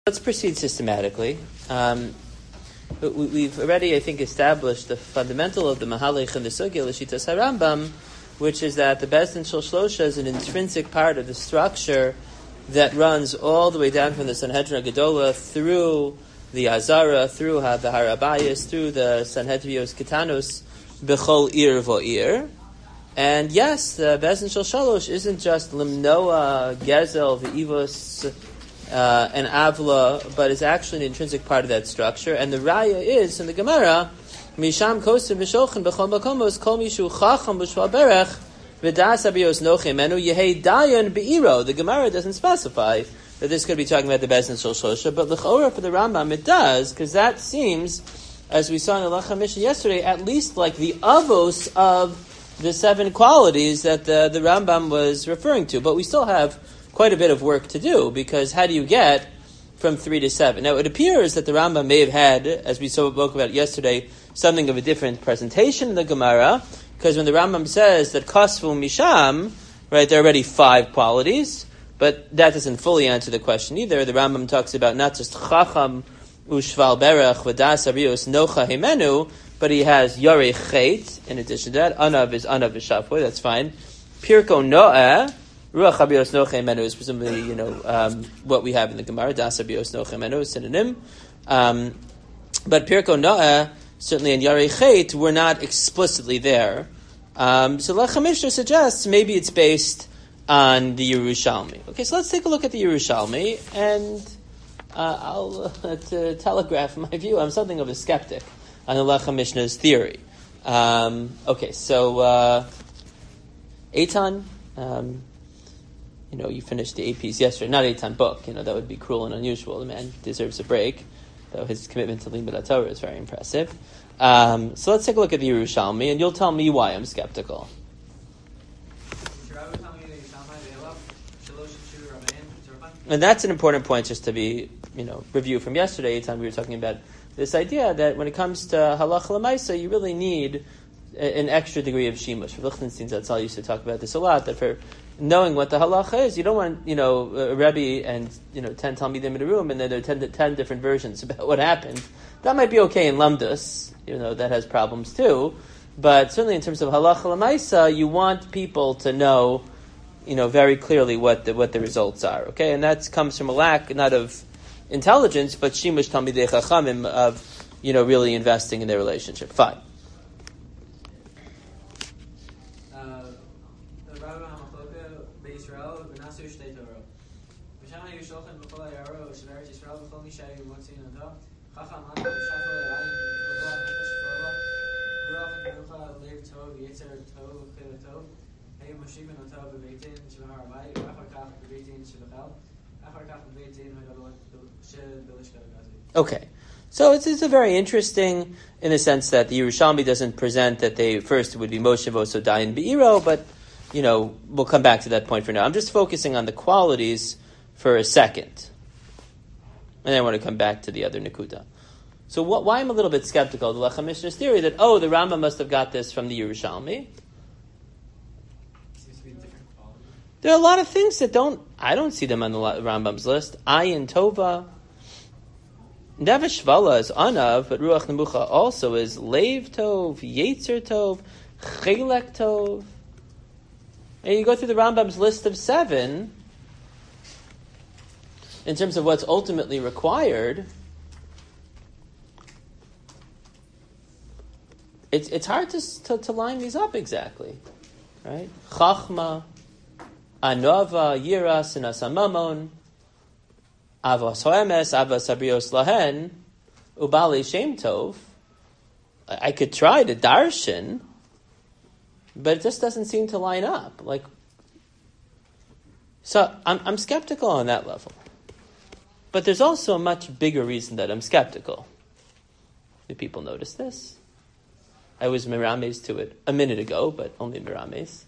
Let's proceed systematically. We've already, I think, established the fundamental of the Mahalech and the Sugya L'Shitas HaRambam, which is that the Beis Din Shel Shlosha is an intrinsic part of the structure that runs all the way down from the Sanhedrin Gedola through the Azara, through the Harabayas, through the Sanhedrios Ketanos, B'chol Ir V'Ir. And yes, the Beis Din Shel Shalosh isn't just Limnoa, Gezel, V'Ivos, and Avla, but is actually an intrinsic part of that structure. And the Raya is, in the Gemara, Misham Kosim V'Shochin B'chol Makomos Kol Mishu Chacham B'Shval Berech V'das Abiyos Nochem Enu Yehei Dayan Be'iro. The Gemara doesn't specify that this could be talking about the Beis Din Shel Shlosha, but L'chora for the Rambam it does, because that seems, as we saw in the Halacha Mishnah yesterday, at least like the avos of the 7 qualities that the Rambam was referring to. But we still have quite a bit of work to do, because how do you get from 3 to 7? Now, it appears that the Rambam may have had, as we spoke about yesterday, something of a different presentation in the Gemara, because when the Rambam says that Kasvu Misham, right, there are already 5 qualities, but that doesn't fully answer the question either. The Rambam talks about not just Chacham, Ushval Berech, V'das Arios, Nocha Himenu, but he has Yarei Chet, in addition to that. Anav is Anav V'Shafoi, that's fine. Pirko Noah, Ruach Habios Nochem Menu is presumably, what we have in the Gemara. Das Habios Nochem Menu is synonym. But Pirko Noah, certainly in Yarei Chet, were not explicitly there. So Lecha Mishnah suggests maybe it's based on the Yerushalmi. Okay, so let's take a look at the Yerushalmi, and I'll telegraph my view. I'm something of a skeptic on the Lecha Mishnah's theory. Okay, so Eitan, you finished the APs yesterday. Not Eitan book, that would be cruel and unusual. The man deserves a break, though his commitment to Limud Torah is very impressive. So let's take a look at the Yerushalmi, and you'll tell me why I'm skeptical. And that's an important point just to be, review from yesterday. Eitan, we were talking about this idea that when it comes to Halacha L'Maisa, you really need an extra degree of shimush. For Lichtenstein Zatzal used to talk about this a lot, that for knowing what the halacha is, you don't want, a Rebbe and, 10 Talmidim in a room, and then there are 10 different versions about what happened. That might be okay in Lamdus, that has problems too, but certainly in terms of halacha l'maisa, you want people to know, very clearly what the results are, okay? And that comes from a lack, not of intelligence, but shimush talmidei chachamim, of, really investing in their relationship. Fine. Okay, so it's a very interesting in the sense that the Yerushalmi doesn't present that they first would be Moshe Voso Dayan Be'iro, but we'll come back to that point for now. I'm just focusing on the qualities for a second, and then I want to come back to the other Nekuda. So why I'm a little bit skeptical of the Lecha Mishnah's theory that the Rambam must have got this from the Yerushalmi. There are a lot of things that I don't see them on the Rambam's list. Ayin Tova. Nevesh Shvala is Anav, but Ruach Nemucha also is Leiv Tov, Yetzer Tov, Chelek Tov. And you go through the Rambam's list of 7, in terms of what's ultimately required, it's hard to line these up exactly, right? Chachma, Anova, Yiras, and Asamamon, Avos Hoemes, Avos Abrios Lahen, Ubali Shem Tov. I could try to darshan, but it just doesn't seem to line up. So I'm skeptical on that level. But there's also a much bigger reason that I'm skeptical. Do people notice this? I was mirames to it a minute ago, but only mirames.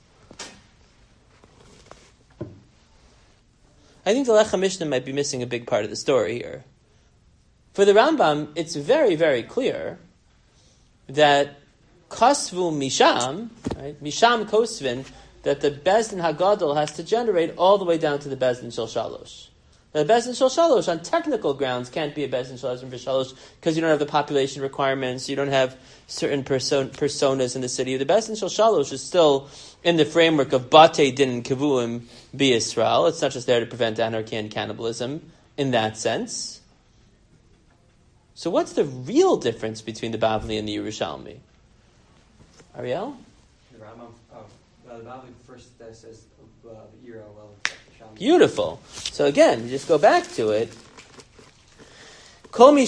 I think the Lecha Mishnah might be missing a big part of the story here. For the Rambam, it's very, very clear that Kasvu Misham, right, Misham Kosvin, that the Beis Din Hagadol has to generate all the way down to the Beis Din Shel Shalosh. The Beis Din Shel Shalosh, on technical grounds, can't be a Beis Din Shel Ezra V'Shalosh because you don't have the population requirements, you don't have certain personas in the city. The Beis Din Shel Shalosh is still in the framework of Batei Din Kivuim B'Yisrael. It's not just there to prevent anarchy and cannibalism in that sense. So what's the real difference between the Bavli and the Yerushalmi? Ariel? The Rambam, the Bavli first says the Ira, beautiful. So again, you just go back to it. That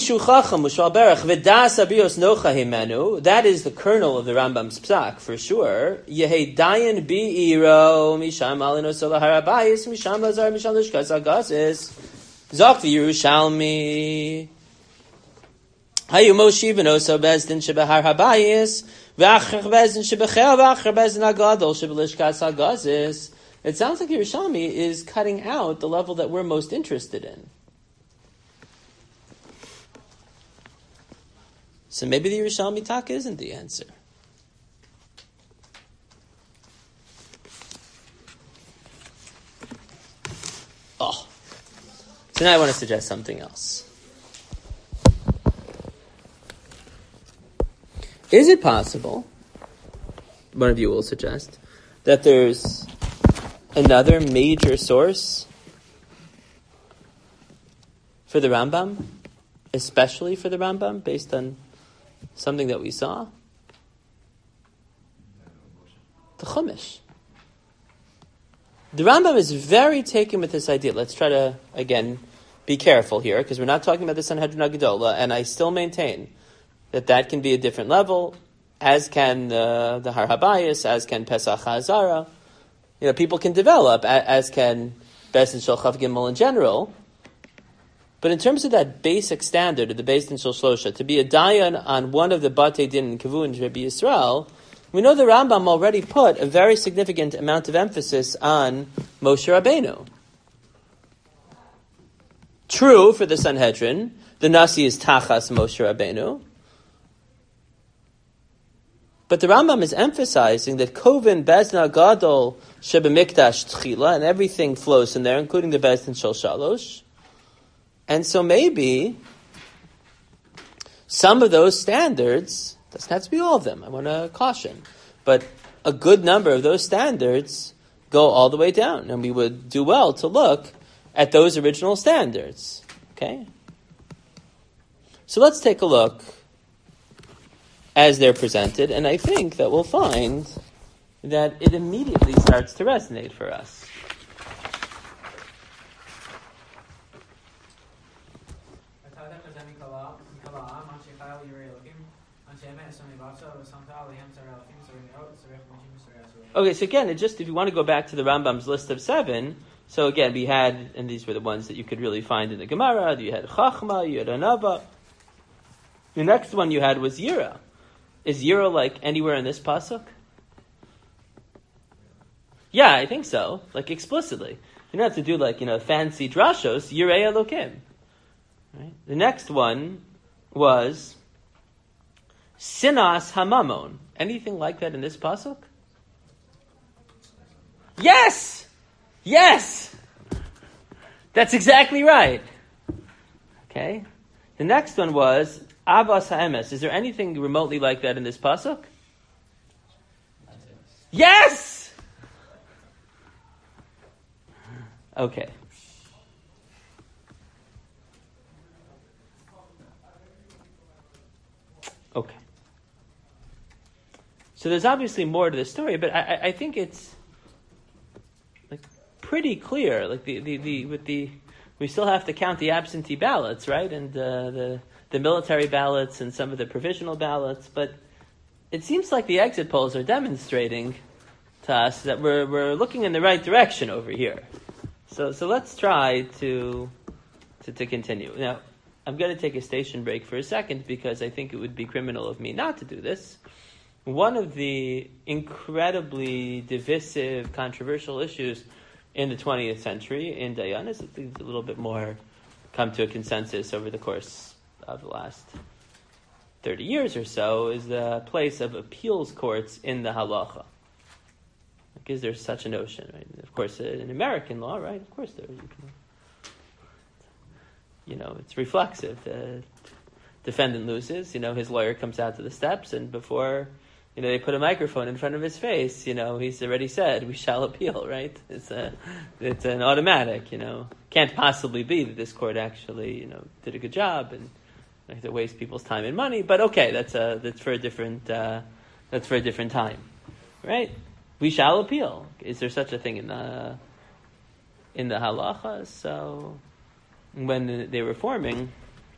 is the kernel of the Rambam's psak, for sure. Yehedayin bi'iro misham alino solaharabayis misham lazar misham lishkas agasis zok the Yerushalmi hayu moshiven oso bezdin shebehar habayis v'achar bezdin shebechel v'achar bezdin agadol shebelishkas agasis. It sounds like Yerushalmi is cutting out the level that we're most interested in. So maybe the Yerushalmi Taka isn't the answer. Oh. So now I want to suggest something else. Is it possible, one of you will suggest, that there's another major source for the Rambam, especially for the Rambam, based on something that we saw? The Chumash. The Rambam is very taken with this idea. Let's try to, again, be careful here, because we're not talking about the Sanhedrin HaGedolah, and I still maintain that can be a different level, as can the Har Habayis, as can Pesach HaZara. People can develop, as can Beis Din Shel Chav Gimel in general. But in terms of that basic standard of the Beis Din Shel Shlosha, to be a dayan on one of the Batei Din and Kivun Rabbi Yisrael, we know the Rambam already put a very significant amount of emphasis on Moshe Rabbeinu. True, for the Sanhedrin, the Nasi is Tachas Moshe Rabbeinu. But the Rambam is emphasizing that Kovin Bezna Gadol Sheba Mikdash Tchila, and everything flows in there, including the Beis Din Shel Shalosh. And so maybe some of those standards, doesn't have to be all of them, I want to caution, but a good number of those standards go all the way down, and we would do well to look at those original standards. Okay? So let's take a look as they're presented, and I think that we'll find that it immediately starts to resonate for us. Okay, so again, if you want to go back to the Rambam's list of 7, so again, we had, and these were the ones that you could really find in the Gemara, you had Chachma, you had Anava. The next one you had was Yira. Is Yira like anywhere in this pasuk? Yeah, I think so. Like explicitly. You don't have to do fancy drashos. Yirei Elokim. Right? The next one was Sinas Hamamon. Anything like that in this pasuk? Yes! Yes! That's exactly right. Okay. The next one was Avas Ha'emes. Is there anything remotely like that in this pasuk? Yes! Okay. Okay. So there's obviously more to the story, but I think it's pretty clear. We still have to count the absentee ballots, right? And the military ballots and some of the provisional ballots, but it seems like the exit polls are demonstrating to us that we're looking in the right direction over here. So let's try to continue. Now, I'm going to take a station break for a second because I think it would be criminal of me not to do this. One of the incredibly divisive, controversial issues in the 20th century in Dayan is a little bit more come to a consensus over the course of the last 30 years or so, is the place of appeals courts in the halacha. Is there such a notion? Right? Of course, in American law, right? Of course, it's reflexive. The defendant loses. His lawyer comes out to the steps, and before they put a microphone in front of his face, he's already said, "We shall appeal." Right? It's an automatic. Can't possibly be that this court actually did a good job and like to waste people's time and money. But okay, that's for a different time, right? We shall appeal. Is there such a thing in the halacha? So when they were forming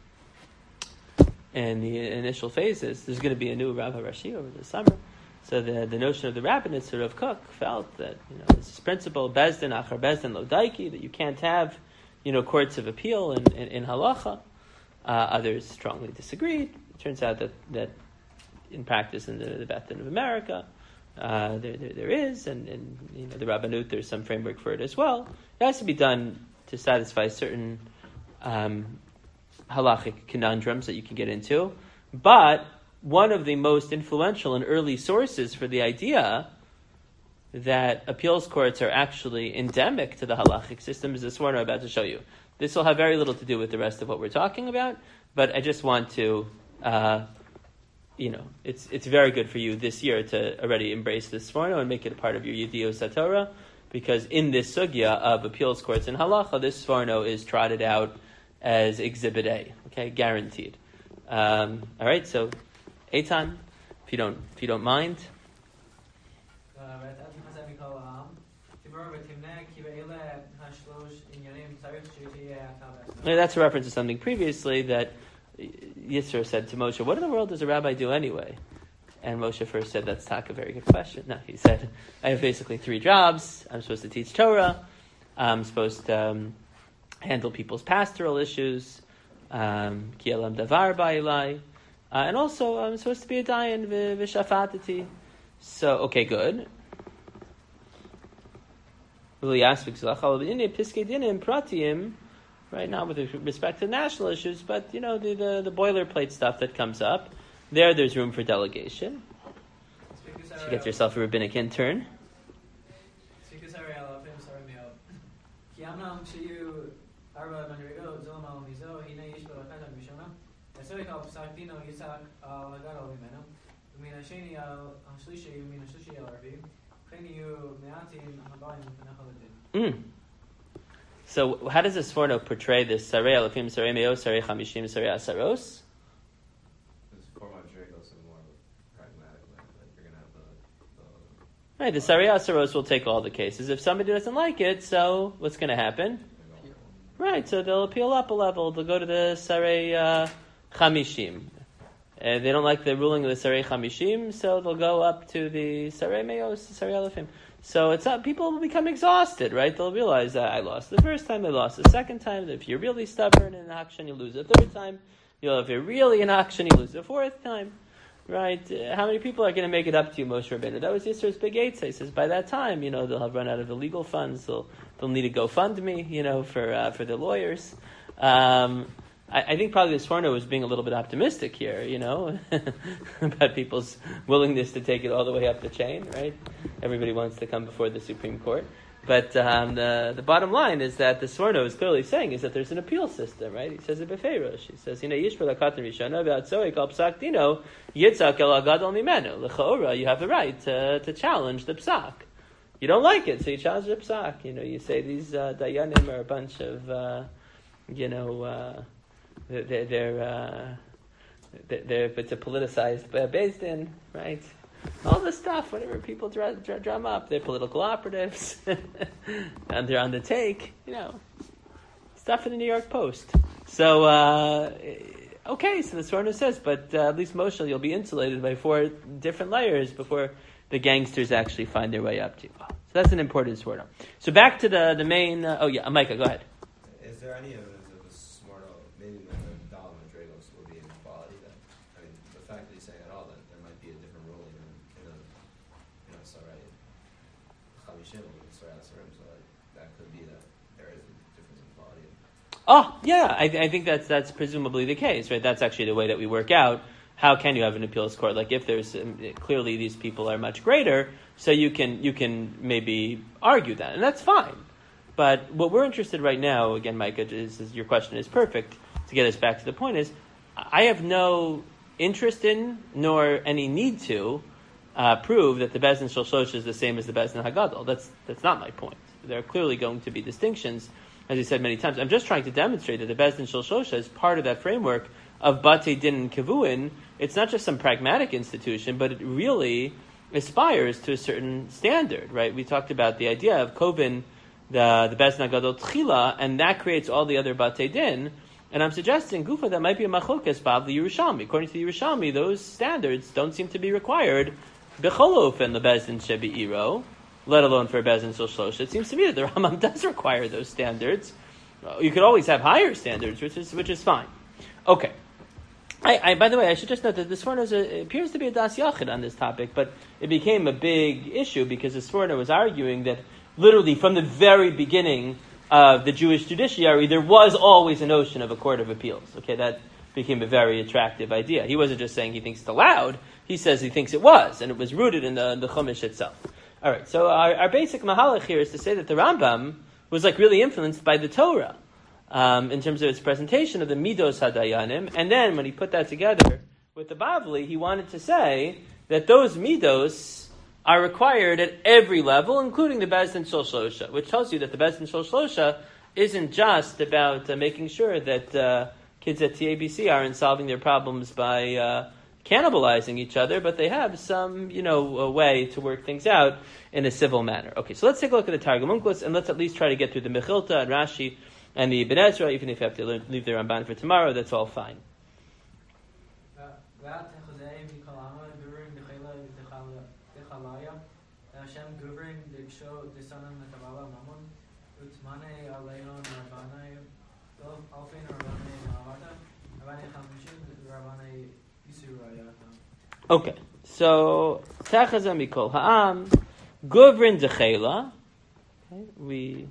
in the initial phases, there's going to be a new Rav Rashi over the summer. So the notion of the rabbinate, Sir Rav Kook, felt that this principle Bezdin Achar Bezdin Lo Daiki, that you can't have courts of appeal in halacha. Others strongly disagreed. It turns out that in practice in the Beth Din of America, there is, and the Rabbanut, there's some framework for it as well. It has to be done to satisfy certain halachic conundrums that you can get into. But one of the most influential and early sources for the idea that appeals courts are actually endemic to the halachic system is this one I'm about to show you. This will have very little to do with the rest of what we're talking about, but I just want to, it's very good for you this year to already embrace this sforno and make it a part of your Yediyot Satorah, because in this sugya of appeals courts and halacha, this sforno is trotted out as Exhibit A, okay, guaranteed. All right, so Eitan, if you don't mind. That's a reference to something previously that Yisro said to Moshe, "What in the world does a rabbi do anyway?" And Moshe first said, "That's a very good question." No, he said, "I have basically 3 jobs. I'm supposed to teach Torah. I'm supposed to handle people's pastoral issues, ki elam davar ba'ilai, and also I'm supposed to be a dayan v'shafatati." So, okay, good. Right now, with respect to national issues, but the boilerplate stuff that comes up, there's room for delegation. So get yourself a rabbinic intern. So how does this sforno portray this Sarei Alafim, Sarei Meo, Sarei Chamishim, Sarei Asaros? This format goes more pragmatic, like you're going to have the right, the Sarei Asaros will take all the cases. If somebody doesn't like it, so what's going to happen? Right, so they'll appeal up a level. They'll go to the Sarei Chamishim. They don't like the ruling of the Sarei Chamishim, so they'll go up to the Sarei Meo, Sarei Alafim. So it's not, people will become exhausted, right? They'll realize I lost the first time, I lost the second time. If you're really stubborn in an auction, you lose the third time. If you're really in auction, you lose the fourth time, right? How many people are going to make it up to you, Moshe Rabbeinu? That was Yisro's big eitzah. He says by that time, they'll have run out of the legal funds. They'll need a GoFundMe, for the lawyers. I think probably the Sforno was being a little bit optimistic here, about people's willingness to take it all the way up the chain, right? Everybody wants to come before the Supreme Court. But the bottom line is that the Sforno is clearly saying is that there's an appeal system, right? He says it befeirosh. He says, Yishbar lakatan rishona v'atzoik al psak dino yitzak el agadol mimenu. L'chaora, you have the right to challenge the psak. You don't like it, so you challenge the psak. You say these dayanim are a bunch of, it's a politicized based in, right? All this stuff, whatever people drum up, they're political operatives, and they're on the take, stuff in the New York Post. So, okay, so the Sforno says, but at least Moshe, you'll be insulated by 4 different layers before the gangsters actually find their way up to you. So that's an important Sforno. So back to the main, Micah, go ahead. Is there any evidence of a Sforno, maybe the Dalam and Dragos will be inequality? The fact that he's saying at all that there might be a different ruling in a Sarai Chamishim or Sarai Asarim, so that could be that there is a difference in quality. Oh, yeah, I think that's presumably the case, right? That's actually the way that we work out. How can you have an appeals court? Like if there's clearly these people are much greater, so you can maybe argue that, and that's fine. But what we're interested right now, again, Micah, is your question is perfect to get us back to the point is, I have no interest in, nor any need to, prove that the Beis Din Shel Shlosh is the same as the Beis Din Hagadol. That's not my point. There are clearly going to be distinctions, as you said many times. I'm just trying to demonstrate that the Beis Din Shel Shlosh is part of that framework of Batei Din and Kivuin. It's not just some pragmatic institution, but it really aspires to a certain standard, right? We talked about the idea of Kovin, the Beis Din Hagadol Tchila, and that creates all the other Batei Din. And I'm suggesting, Gufa, that might be a machlokes Bab the Yerushalmi. According to the Yerushalmi, those standards don't seem to be required B'cholof and the Beis Din Shebe'iro, let alone for Beis Din Shel Shlosh. It seems to me that the Rambam does require those standards. You could always have higher standards, which is fine. Okay. By the way, I should just note that the Sforno appears to be a Das Yachid on this topic, but it became a big issue because the Sforno was arguing that literally from the very beginning of the Jewish judiciary, there was always a notion of a court of appeals. Okay, that became a very attractive idea. He wasn't just saying he thinks it's allowed, he says he thinks it was, and it was rooted in the Chumash itself. All right, so our basic mahalach here is to say that the Rambam was really influenced by the Torah in terms of its presentation of the Midos HaDayanim, and then when he put that together with the Bavli, he wanted to say that those Midos are required at every level, including the Beis Din Shel Shlosha, which tells you that the Beis Din Shel Shlosha isn't just about making sure that kids at TABC aren't solving their problems by cannibalizing each other, but they have some, a way to work things out in a civil manner. Okay, so let's take a look at the Targum Onkelos, and let's at least try to get through the Mechilta and Rashi and the Ibn Ezra, even if you have to leave the Ramban for tomorrow, that's all fine. Okay, so Tachaza Mikol Ha'am Guvrin Dechela. We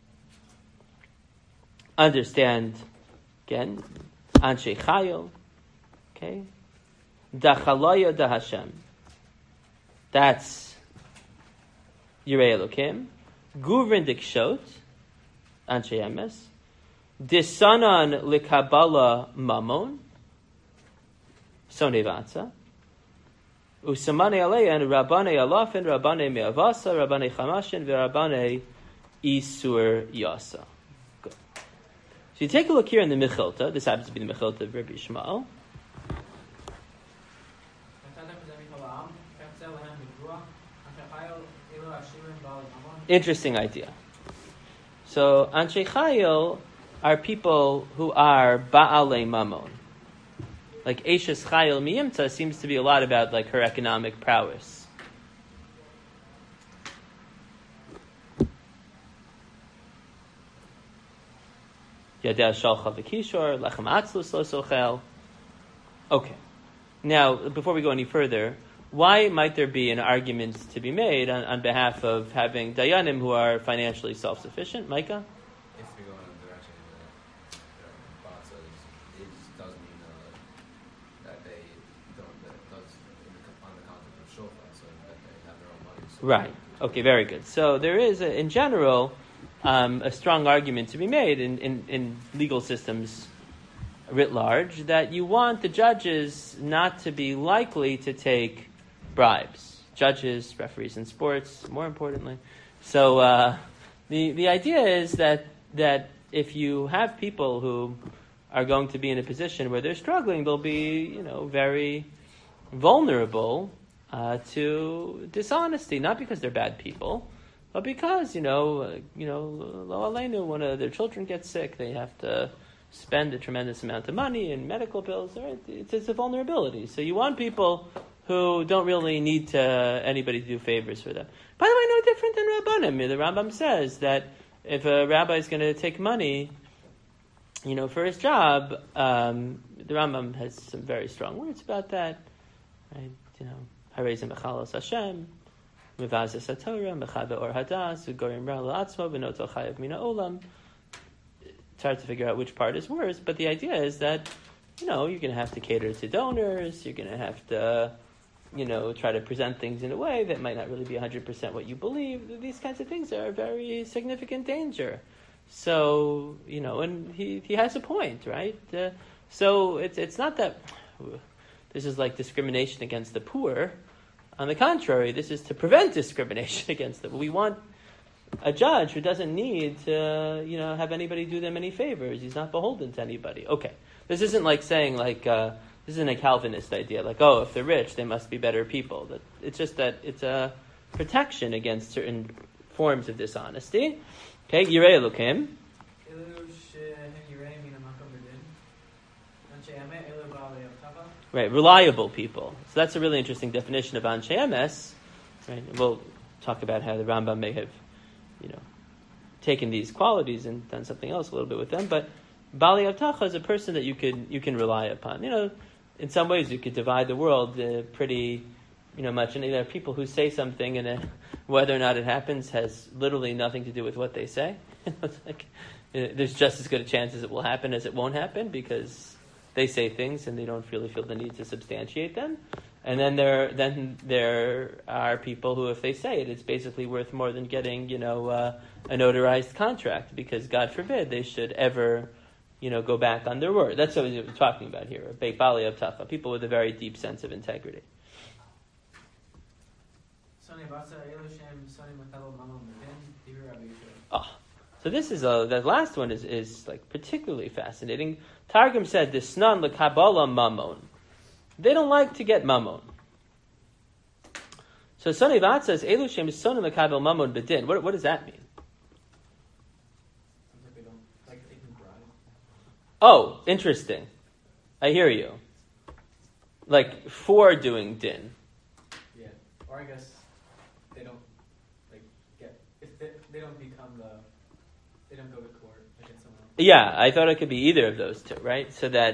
understand again Anshe Chayil. Okay, Dachalaya Da Hashem. That's Yirei Elokim. Guvrin Dikshot Anshe Emes. Disanan Likabala Mamon. Sonevatza. Usamane Aleyan, Rabbane Alafin, Rabbane Me'avasa, Rabbane Chamashin, Rabbane Isur Yasa. Good. So you take a look here in the Mechilta. This happens to be the Mechilta of Rabbi Yishmael. Interesting idea. So Anshe Chayil are people who are Ba'alei Mamon. Like Eishes Chayil Miyimta seems to be a lot about her economic prowess. Yadeh Shalcha V'Kishor, Lechem Atzlus Lo Sochel. Okay. Now, before we go any further, why might there be an argument to be made on behalf of having Dayanim who are financially self-sufficient? Micah? If we go in the direction that Bob says, it doesn't mean that they don't, that it does on the concept of shofar, so that they have their own money. So Right. Okay, very good. So there is, in general, a strong argument to be made in legal systems writ large that you want the judges not to be likely to take bribes. Judges, referees in sports, more importantly. So the idea is that if you have people who are going to be in a position where they're struggling, they'll be very vulnerable to dishonesty, not because they're bad people, but because lo aleinu, one of their children gets sick, they have to spend a tremendous amount of money in medical bills. Right? It's a vulnerability. So you want people who don't really need anybody to do favors for them. By the way, no different than Rabbanim. The Rambam says that if a rabbi is going to take money, for his job, the Rambam has some very strong words about that. Right? Harezim Mechalos Hashem, Mevazes HaTorah, Mechabe Or Hadas, Ugorim Ra La'atzmo, V'noto Chayav Mina Olam. It's hard to figure out which part is worse, but the idea is that, you're going to have to cater to donors, you're going to have to, try to present things in a way that might not really be 100% what you believe. These kinds of things are a very significant danger. So, and he has a point, right? So it's not that this is like discrimination against the poor. On the contrary, this is to prevent discrimination against them. We want a judge who doesn't need to, have anybody do them any favors. He's not beholden to anybody. Okay. This isn't like saying this isn't a Calvinist idea, like, oh, if they're rich, they must be better people. It's just that it's a protection against certain forms of dishonesty. Okay, Yirei Elokim. Right, reliable people. So that's a really interesting definition of Anshe Emes. Right, we'll talk about how the Rambam may have, taken these qualities and done something else a little bit with them. But Bali Avtacha is a person that you can rely upon. In some ways you could divide the world pretty, much. And there are people who say something, and whether or not it happens has literally nothing to do with what they say. There's just as good a chance as it will happen as it won't happen, because they say things and they don't really feel the need to substantiate them. And then there are people who, if they say it, it's basically worth more than getting, a notarized contract, because God forbid they should ever, go back on their word. That's what we're talking about here. Beit Bali Avtacha, people with a very deep sense of integrity. So this is the last one is like particularly fascinating. Targum said, "Disnan lekabala mamon." They don't like to get mamon. So Soni Vat says, "Elu shem sonim lekabel mamon bedin." What does that mean? They don't like taking bribe. Oh, interesting. I hear you. Like for doing din. Yeah, or I guess they don't get if they don't become they don't go to court against someone else. Yeah, I thought it could be either of those two, right? So that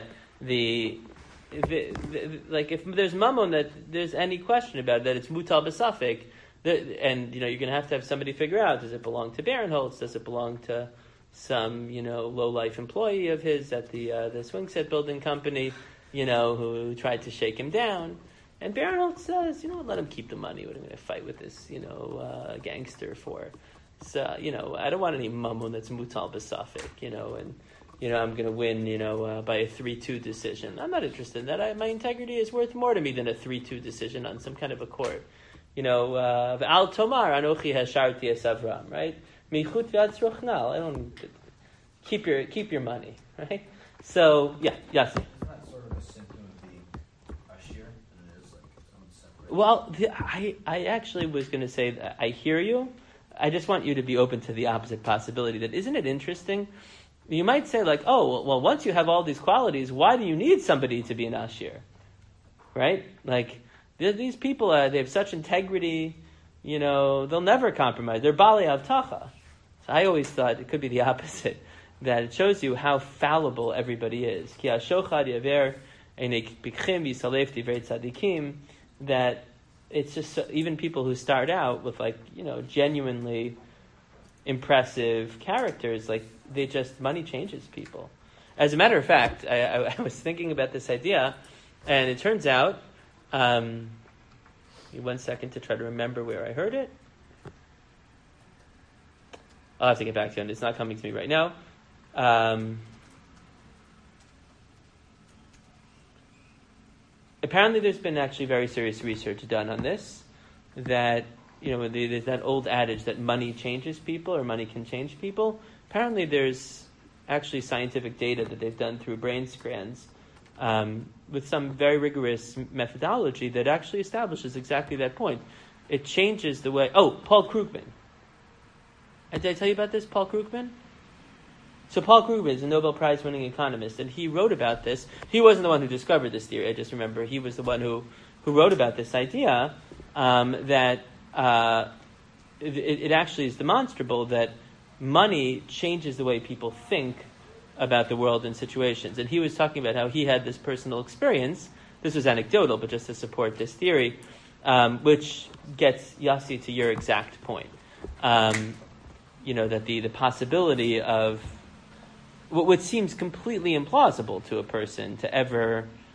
if there's mammon that there's any question about it, that it's mutal b'safek, and you're going to have somebody figure out, does it belong to Barinholtz? Does it belong to some low life employee of his at the swing set building company, who tried to shake him down? And Barinholtz says, let him keep the money. What am I going to fight with this gangster for? So I don't want any mammon that's mutal b'safek, and I'm going to win, by a 3-2 decision. I'm not interested in that. My integrity is worth more to me than a 3-2 decision on some kind of a court. Al tomar anochi hasharti es Avram, right? Michut v'atzrochnal. I don't keep your money, right? So yes. Isn't that sort of a symptom of the ashir? And it is like separate. Well, I actually was going to say that I hear you. I just want you to be open to the opposite possibility. That isn't it interesting? You might say well, once you have all these qualities, why do you need somebody to be an ashir? Right? Like, these people, they have such integrity, they'll never compromise. They're Bali Avtacha. So I always thought it could be the opposite, that it shows you how fallible everybody is. Ki hashochad yaver einek bikchim yisalef divrei tzadikim, that it's just even people who start out with genuinely impressive characters, money changes people. As a matter of fact, I was thinking about this idea, and it turns out, 1 second to try to remember where I heard it. I'll have to get back to it. It's not coming to me right now. Apparently there's been actually very serious research done on this, that, there's that old adage that money changes people, or money can change people. Apparently there's actually scientific data that they've done through brain scans with some very rigorous methodology that actually establishes exactly that point. It changes the way... Oh, Paul Krugman. Did I tell you about this, Paul Krugman? So Paul Krugman is a Nobel Prize-winning economist, and he wrote about this. He wasn't the one who discovered this theory. I just remember he was the one who wrote about this idea that it actually is demonstrable that money changes the way people think about the world and situations. And he was talking about how he had this personal experience. This was anecdotal, but just to support this theory, which gets Yossi to your exact point. That the possibility of what seems completely implausible to a person to ever,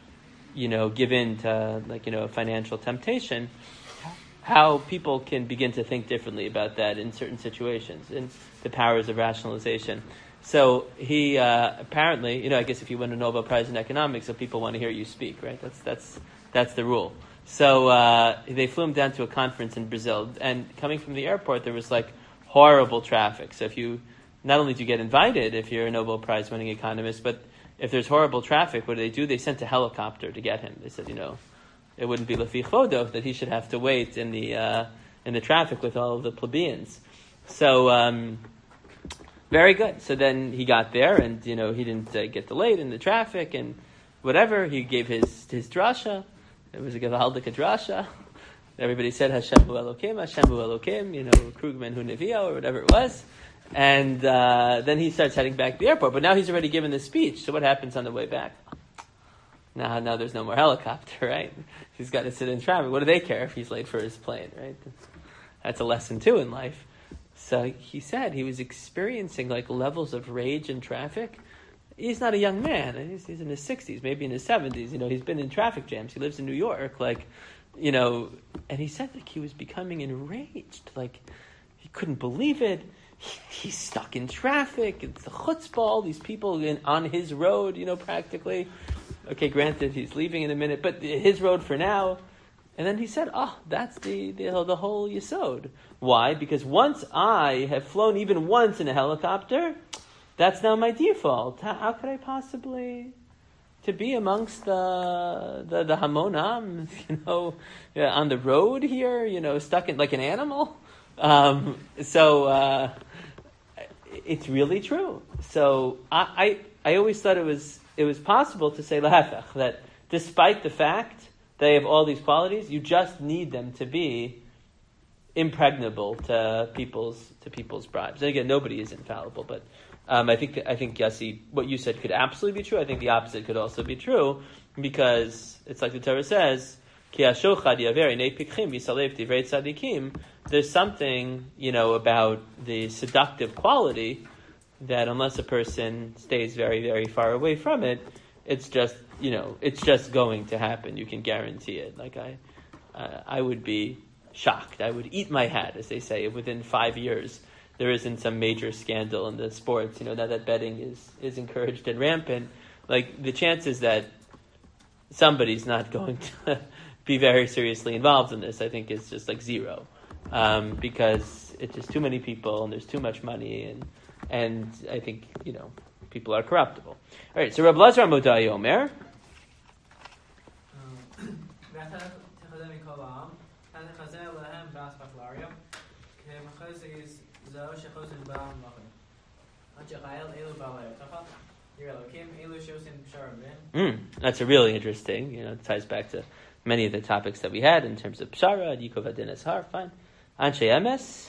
give in to financial temptation, how people can begin to think differently about that in certain situations, and the powers of rationalization. So he apparently, I guess if you win a Nobel Prize in economics, so people want to hear you speak, right? That's the rule. So they flew him down to a conference in Brazil, and coming from the airport, there was horrible traffic. So if you, not only do you get invited if you're a Nobel Prize winning economist, but if there's horrible traffic, what do? They sent a helicopter to get him. They said, it wouldn't be lefi chodo that he should have to wait in the traffic with all of the plebeians. So very good. So then he got there, and he didn't get delayed in the traffic and whatever. He gave his drasha. It was a Gevaldika drasha. Everybody said Hashem hu Elokim, Hashem hu Elokim, Krugman hu Nevio, or whatever it was. And then he starts heading back to the airport. But now he's already given the speech. So what happens on the way back? Now there's no more helicopter, right? He's got to sit in traffic. What do they care if he's late for his plane, right? That's a lesson too in life. So he said he was experiencing levels of rage in traffic. He's not a young man. He's in his 60s, maybe in his 70s. He's been in traffic jams. He lives in New York, and he said he was becoming enraged. He couldn't believe it. He's stuck in traffic. It's the chutzpah, these people on his road, practically. Okay, granted, he's leaving in a minute, but his road for now. And then he said, that's the whole yesod. Why? Because once I have flown even once in a helicopter, that's now my default. How could I possibly to be amongst the hamonam, on the road here, stuck in like an animal? So it's really true. So I always thought it was possible to say lahafech, that despite the fact they have all these qualities, you just need them to be impregnable to people's bribes. And again, nobody is infallible, but I think Yossi, what you said could absolutely be true. I think the opposite could also be true, because it's like the Torah says, there's something, about the seductive quality that unless a person stays very, very far away from it, it's just going to happen. You can guarantee it. I would be shocked. I would eat my hat, as they say, if within 5 years there isn't some major scandal in the sports. Now that betting is encouraged and rampant, the chances that somebody's not going to be very seriously involved in this, I think, is just zero, because it's just too many people and there's too much money, and I think people are corruptible. All right, so Reb Lazar Modai Omer. That's a really interesting, it ties back to many of the topics that we had in terms of Pshara, Yikov Adin Azhar, fine. Anshe Emes.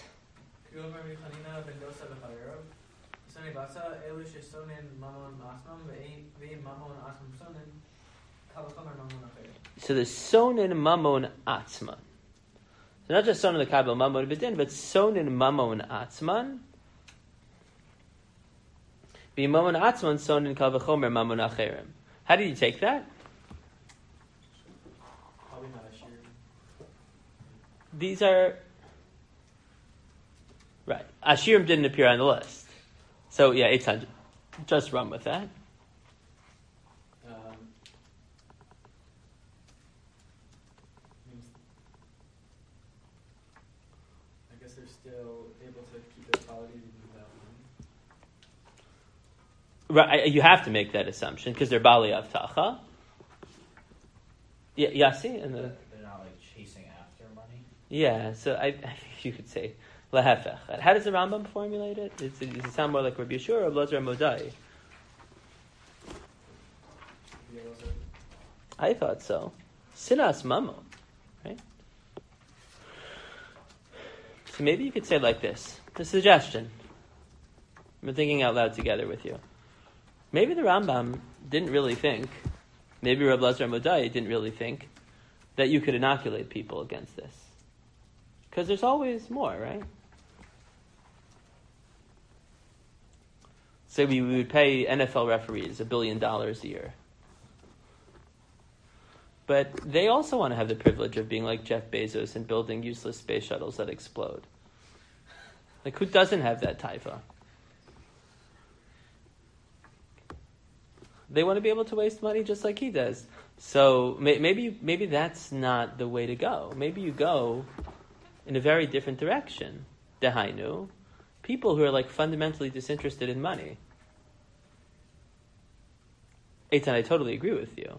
So the Sonin Mamon Atzman. So not just Sonin the Kabel Mamon B'din, but Sonin Mamon Atzman. Be Mamon Atzman, Sonin Kal V'chomer Mamon Acherim. How do you take that? Probably not a sheer. These are right. Ashirim didn't appear on the list, so yeah, 800. Just run with that. I guess they're still able to keep their quality without money. Right, you have to make that assumption because they're Bali Avtacha. Yeah, Yasi, and they're not chasing after money. Yeah, so I think you could say lahefech. How does the Rambam formulate it? Does it sound more like Rabbi Yeshua or Lazar Modai? I thought so. Sinas Mamon, right? So maybe you could say it like this. A suggestion. I'm thinking out loud together with you. Maybe the Rambam didn't really think, maybe Rabbi Lazar Modai didn't really think that you could inoculate people against this. Because there's always more, right? So we would pay NFL referees $1 billion a year. but they also want to have the privilege of being like Jeff Bezos and building useless space shuttles that explode. Like, who doesn't have that taiva? They want to be able to waste money just like he does. So maybe that's not the way to go. Maybe you go in a very different direction. Dehainu, people who are like fundamentally disinterested in money. Eitan, I totally agree with you.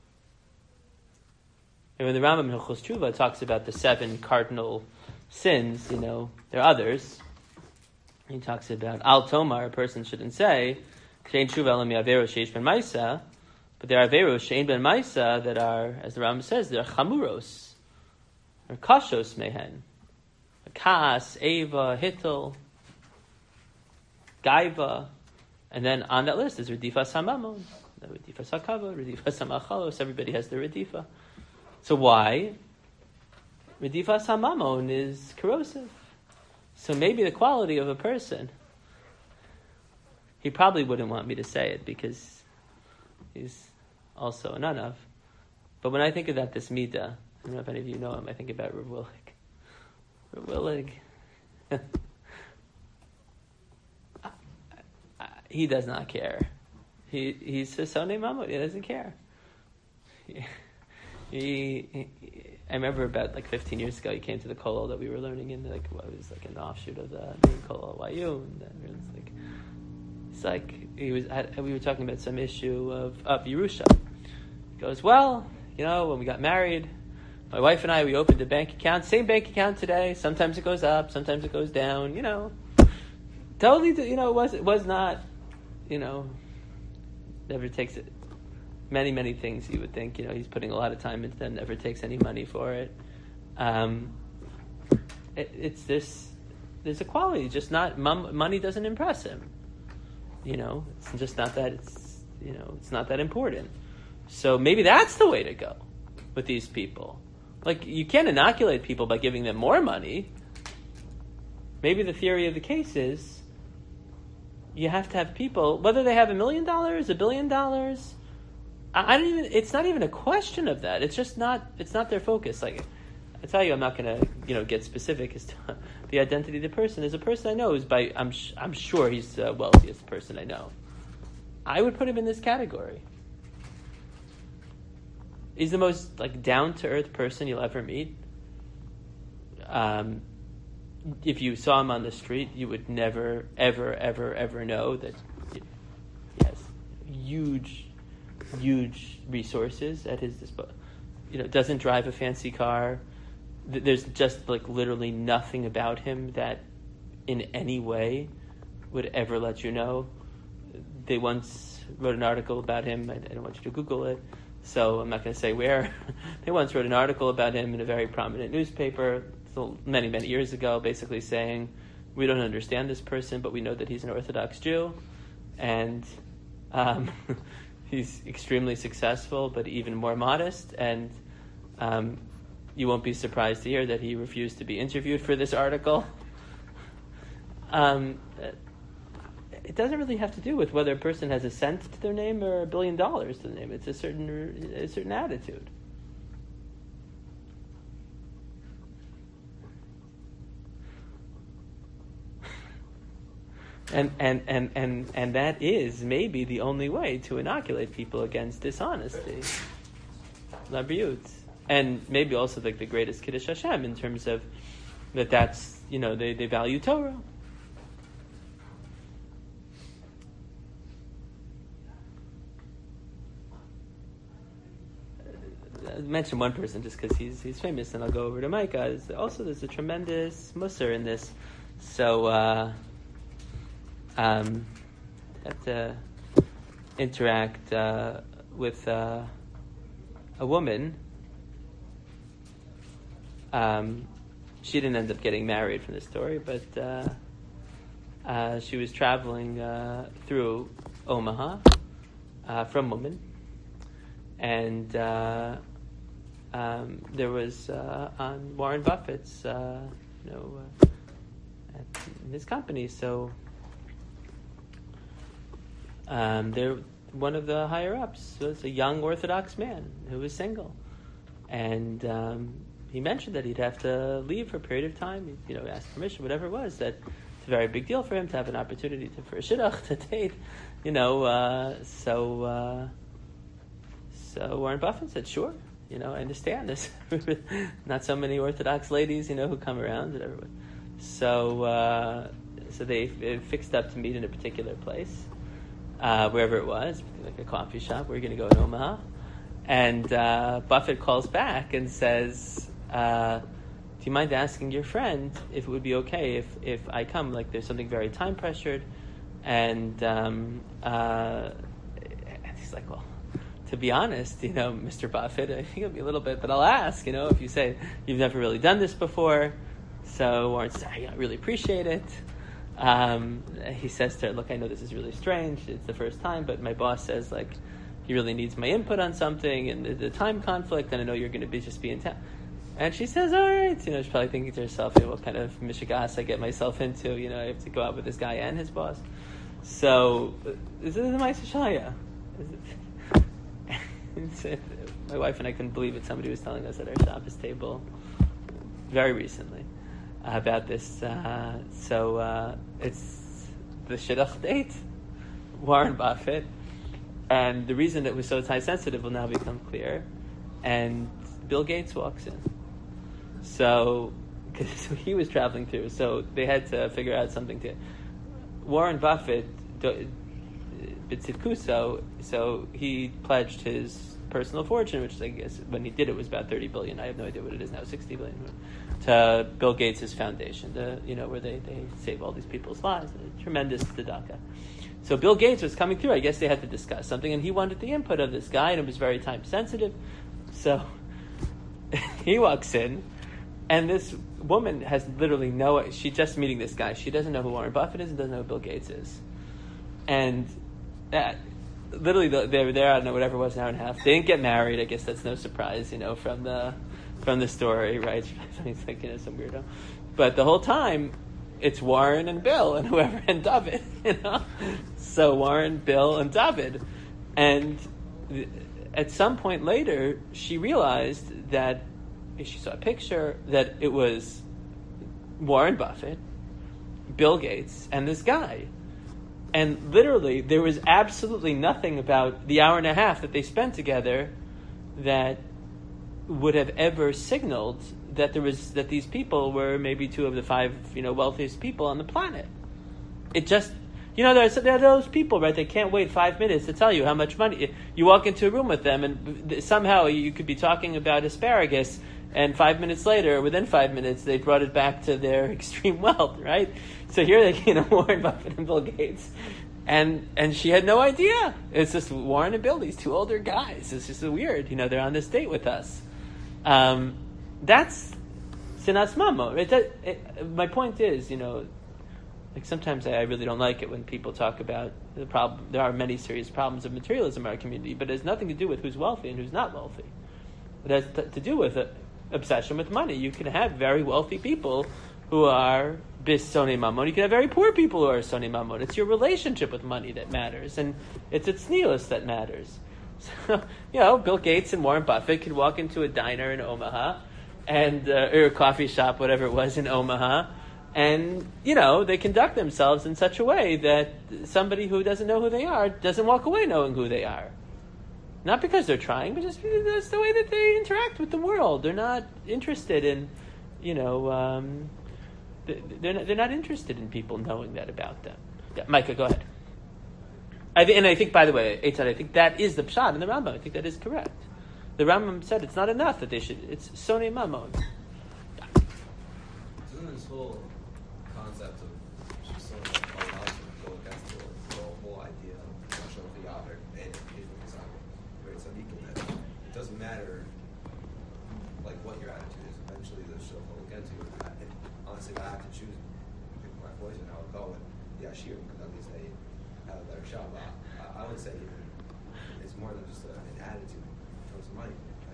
And when the Rambam in Hilchos Tshuva talks about the 7 cardinal sins, there are others. He talks about Al Tomar, a person shouldn't say, Shein Tshuva Elam Yaveru Sheish Ben Maisa, but there are Averu Shein Ben Maisa that are, as the Rambam says, they're Chamuros, or Kashos Mehen. Kas, Eva, Hittel, Gaiva, and then on that list is Redifas Hamamon, Redifas Hakava, Redifas Hamachalos, everybody has their Redifa. So why? Redifas Hamamon is corrosive. So maybe the quality of a person, he probably wouldn't want me to say it because he's also a nanav. But when I think about this midah, I don't know if any of you know him, I think about Rav Willig. Rav Willig. He does not care. He's Sasone Mamud. He doesn't care. I remember about 15 years ago, he came to the kollel that we were learning in, it was an offshoot of the main kollel at YU, and then we were talking about some issue of Yerusha. He goes, when we got married, my wife and I, we opened a bank account, same bank account today. Sometimes it goes up, sometimes it goes down. Totally. It was not. Never takes it. Many, many things you would think, he's putting a lot of time into them, never takes any money for it. It's this, there's a quality, just not, money doesn't impress him. It's just not that, it's not that important. So maybe that's the way to go with these people. You can't inoculate people by giving them more money. Maybe the theory of the case is, you have to have people, whether they have $1 million, $1 billion, it's not even a question of that. It's just not, it's not their focus. I tell you, I'm not going to, get specific as to the identity of the person. There's a person I know who's I'm sure he's the wealthiest person I know. I would put him in this category. He's the most down-to-earth person you'll ever meet. If you saw him on the street, you would never, ever, ever, ever know that he has huge resources at his disposal. Doesn't drive a fancy car. There's just literally nothing about him that in any way would ever let you know. They once wrote an article about him. I don't want you to Google it, so I'm not going to say where. They once wrote an article about him in a very prominent newspaper many, many years ago, basically saying, we don't understand this person, but we know that he's an Orthodox Jew, and he's extremely successful, but even more modest, and you won't be surprised to hear that he refused to be interviewed for this article. It doesn't really have to do with whether a person has a cent to their name or $1 billion to their name. It's a certain attitude. And that is maybe the only way to inoculate people against dishonesty. Labriut. And maybe also the greatest Kiddush Hashem in terms of that's, they value Torah. I'll mention one person just because he's famous, and I'll go over to Micah. There's a tremendous musar in this. So, have to interact with a woman. She didn't end up getting married from this story, but she was traveling through Omaha from Woman, and there was on Warren Buffett's, at his company. So one of the higher ups was a young Orthodox man who was single, And he mentioned that he'd have to leave for a period of time. He, asked permission, whatever it was. That it's a very big deal for him to have an opportunity for a shidduch to date. So Warren Buffett said, "Sure, I understand. There's not so many Orthodox ladies, who come around and everyone." So they fixed up to meet in a particular place, wherever it was, like a coffee shop. We're going to go in Omaha. And Buffett calls back and says, do you mind asking your friend if it would be okay if I come? Like, there's something very time pressured. And he's like, well, to be honest, Mr. Buffett, I think it'll be a little bit, but I'll ask, if you say you've never really done this before. So Warren says, I really appreciate it. He says to her, look, I know this is really strange. It's the first time, but my boss says, like, he really needs my input on something, and the time conflict, and I know you're going to just be in town. And she says, all right. She's probably thinking to herself, what kind of mishigas I get myself into. I have to go out with this guy and his boss. So, this is the Ma'aseh Shaya. My wife and I couldn't believe it. Somebody was telling us at our Shabbos table very recently about this. It's the shidduch date, Warren Buffett. And the reason it was so time sensitive will now become clear. And Bill Gates walks in. So he was traveling through. So they had to figure out something to. Warren Buffett, Bitzitkuso, so he pledged his personal fortune, which I guess when he did it was about $30 billion. I have no idea what it is now, $60 billion, to Bill Gates' foundation, where they save all these people's lives. A tremendous tzedakah. So Bill Gates was coming through. I guess they had to discuss something, and he wanted the input of this guy, and it was very time sensitive. So he walks in, and this woman has literally she's just meeting this guy. She doesn't know who Warren Buffett is and doesn't know who Bill Gates is. And literally they were there, I don't know, whatever it was, an hour and a half. They didn't get married. I guess that's no surprise, from the story, right? It's like, some weirdo. But the whole time, it's Warren and Bill and whoever, and David, So Warren, Bill, and David. And at some point later, she realized that she saw a picture that it was Warren Buffett, Bill Gates, and this guy. And literally, there was absolutely nothing about the hour and a half that they spent together that would have ever signaled that these people were maybe two of the five, wealthiest people on the planet. It just, there are those people, right? They can't wait 5 minutes to tell you how much money. You walk into a room with them, and somehow you could be talking about asparagus, and 5 minutes later, within 5 minutes, they brought it back to their extreme wealth, right? So here they, Warren Buffett and Bill Gates, and she had no idea. It's just Warren and Bill, these two older guys. It's just so weird, they're on this date with us. That's sinas mamo. My point is, like sometimes I really don't like it when people talk about the problem. There are many serious problems of materialism in our community, but it has nothing to do with who's wealthy and who's not wealthy. It has to do with obsession with money. You can have very wealthy people who are bis sonei mamon. You can have very poor people who are sonei mamon. It's your relationship with money that matters, and it's tznius that matters. So, Bill Gates and Warren Buffett could walk into a diner in Omaha, and or a coffee shop, whatever it was in Omaha, and they conduct themselves in such a way that somebody who doesn't know who they are doesn't walk away knowing who they are. Not because they're trying, but just because that's the way that they interact with the world. They're not interested in, they're not interested in people knowing that about them. Yeah, Micah, go ahead. I think, by the way, Eitzad, I think that is the pshat in the Rambam. I think that is correct. The Rambam said it's not enough that they should. It's sonei mamon. Doesn't this whole concept of just sort of go against the whole idea of Hashem Yaver and that it doesn't matter like what your attitude is. Eventually, the shul will get to you. Honestly, if I have to choose, pick my poison, I would go with the Ashir because at least they have a better shot. I would say it's more than just an attitude towards money.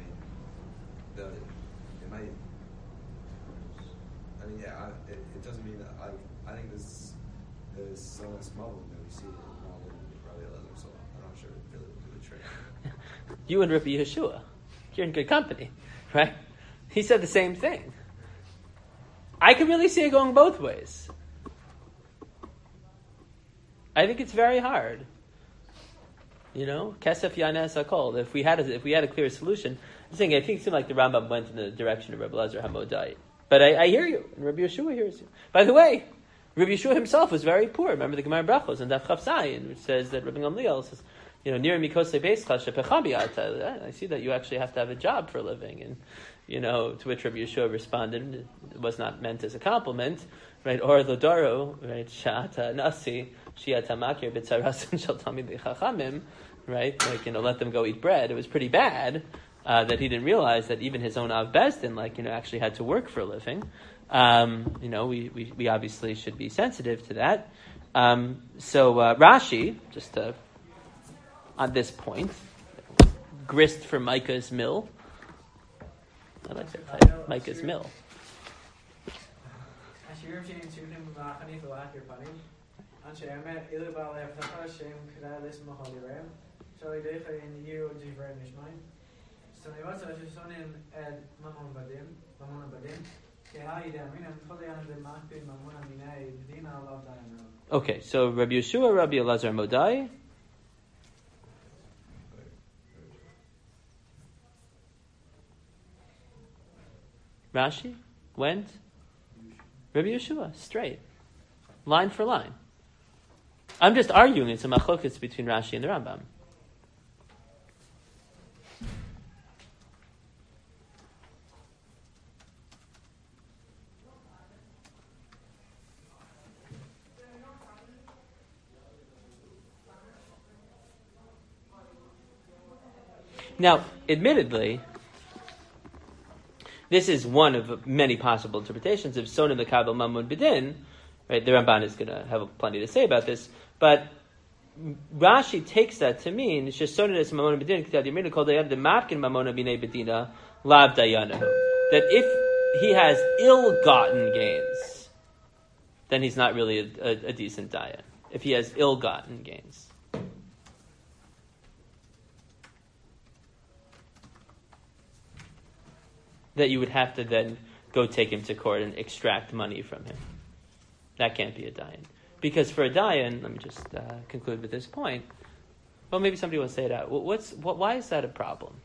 It doesn't mean that I think this so much small that we see in Rabbi Elazar, so I'm not sure it really will do the trick. You and Rabbi Yeshua. you're in good company, right? He said the same thing. I can really see it going both ways. I think it's very hard. Kesef Yanes Hakol. If we had a clear solution, I think it seemed like the Rambam went in the direction of Rabbi Elazar Hamodai. But I hear you, and Rabbi Yeshua hears you. By the way, Rabbi Yeshua himself was very poor. Remember the Gemara Brachos and Daf Chav Zayin, which says that Rabbi Gamliel says, near Mikosei Beischa Shepechabiata. I see that you actually have to have a job for a living, and to which Rabbi Yeshua responded, it was not meant as a compliment, right? Or Lodoro, right? Sha'ata Nasi Shiata Makir B'Tzarasin Shel Talmidei Chachamim, right? Let them go eat bread. It was pretty bad that he didn't realize that even his own Av Bezdin, actually had to work for a living. We obviously should be sensitive to that. So Rashi, just on this point, grist for Micah's mill. I like that. Micah's mill. Okay, so Rabbi Yeshua, Rabbi Elazar Modai. Rashi went Rabbi Yeshua, straight. Line for line. I'm just arguing it's a machlokas between Rashi and the Rambam. Now, admittedly, this is one of many possible interpretations of Sonim Mekabel Mamun B'din. Right, the Ramban is going to have plenty to say about this, but Rashi takes that to mean Shesonim Es Mamun B'din K'tad Yirminu Kol Dayad Dematkin Mamona B'nei B'dina Lav Dayanahu. That if he has ill-gotten gains, then he's not really a decent dayan. If he has ill-gotten gains. That you would have to then go take him to court and extract money from him. That can't be a dayan. Because for a dayan, let me just conclude with this point. Well, maybe somebody will say it out. Why is that a problem?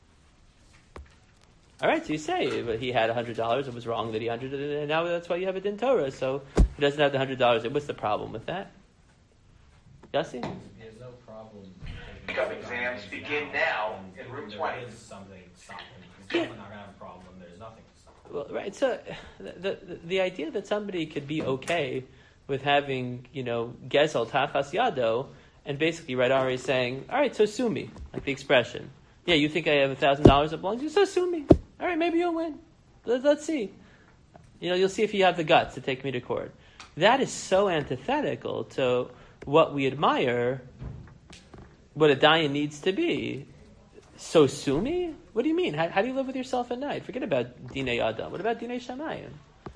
All right, so you say but he had $100. It was wrong that he $100, and now that's why you have a din Torah. So he doesn't have the $100. What's the problem with that? Yossi? There's no problem. Pickup exams begin now in room 20. There is something stopping. He's definitely not going to have a problem. There's nothing to stop. Well, right. So the idea that somebody could be okay with having, Gezel Tachas Yado, and basically Red Ari saying, all right, so sue me, like the expression. Yeah, you think I have $1,000 that belongs to you, so sue me. All right, maybe you'll win. Let's see. You'll see if you have the guts to take me to court. That is so antithetical to what we admire, what a dayan needs to be. So sue me? What do you mean? How do you live with yourself at night? Forget about Dinei Adam. What about Dinei Shamayim?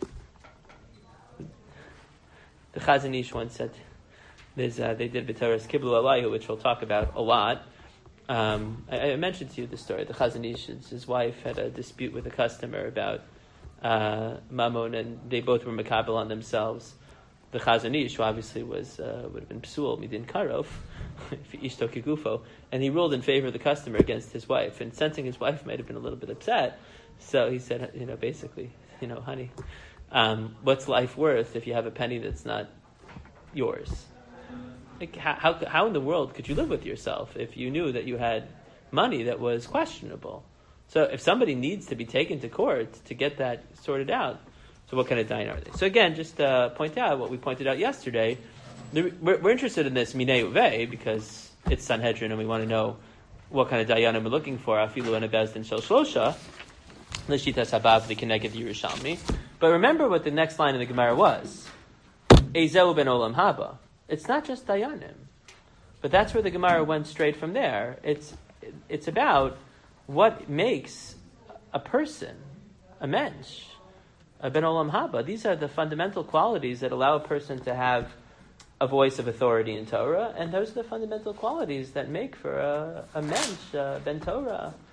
The Chazon Ish once said, they did B'Toras Kiblu Alayhu, which we'll talk about a lot. I mentioned to you the story. The Chazon Ish, his wife, had a dispute with a customer about Mammon, and they both were makabel on themselves. The Chazon Ish, who obviously would have been psul midin karov, ishto kigufo, and he ruled in favor of the customer against his wife. And sensing his wife might have been a little bit upset, so he said, basically, honey, what's life worth if you have a penny that's not yours? Like, how in the world could you live with yourself if you knew that you had money that was questionable? So if somebody needs to be taken to court to get that sorted out, so what kind of dayan are they? So again, just point out what we pointed out yesterday. We're interested in this minei uvei because it's Sanhedrin and we want to know what kind of dayanim we're looking for. Afilu and a bezdin shel shlosha l'shitas habav v'keneged Yerushalmi. But remember what the next line in the Gemara was. Ezeu ben olam haba. It's not just dayanim, but that's where the Gemara went straight from there. It's about what makes a person a mensch, a ben olam haba. These are the fundamental qualities that allow a person to have a voice of authority in Torah, and those are the fundamental qualities that make for a mensch, ben Torah,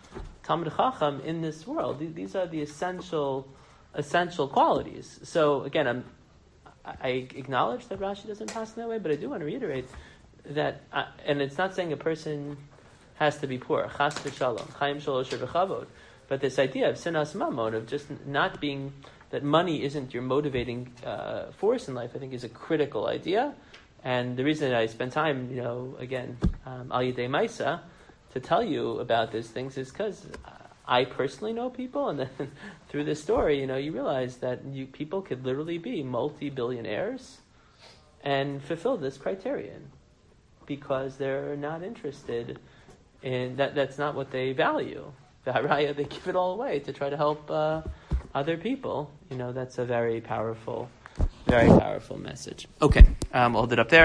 Talmid Chacham in this world. These are the essential qualities. So again, I acknowledge that Rashi doesn't pass in that way, but I do want to reiterate that, and it's not saying a person has to be poor, chas v'shalom, chaim shalosher v'chavod, but this idea of sinas mamon, of just not being, that money isn't your motivating force in life, I think is a critical idea. And the reason that I spend time, again, al yidei maisa, to tell you about these things is because I personally know people, and then through this story, you realize that people could literally be multi-billionaires and fulfill this criterion because they're not interested in that. That's not what they value. They give it all away to try to help other people. That's a very powerful message. Okay, I'll hold it up there.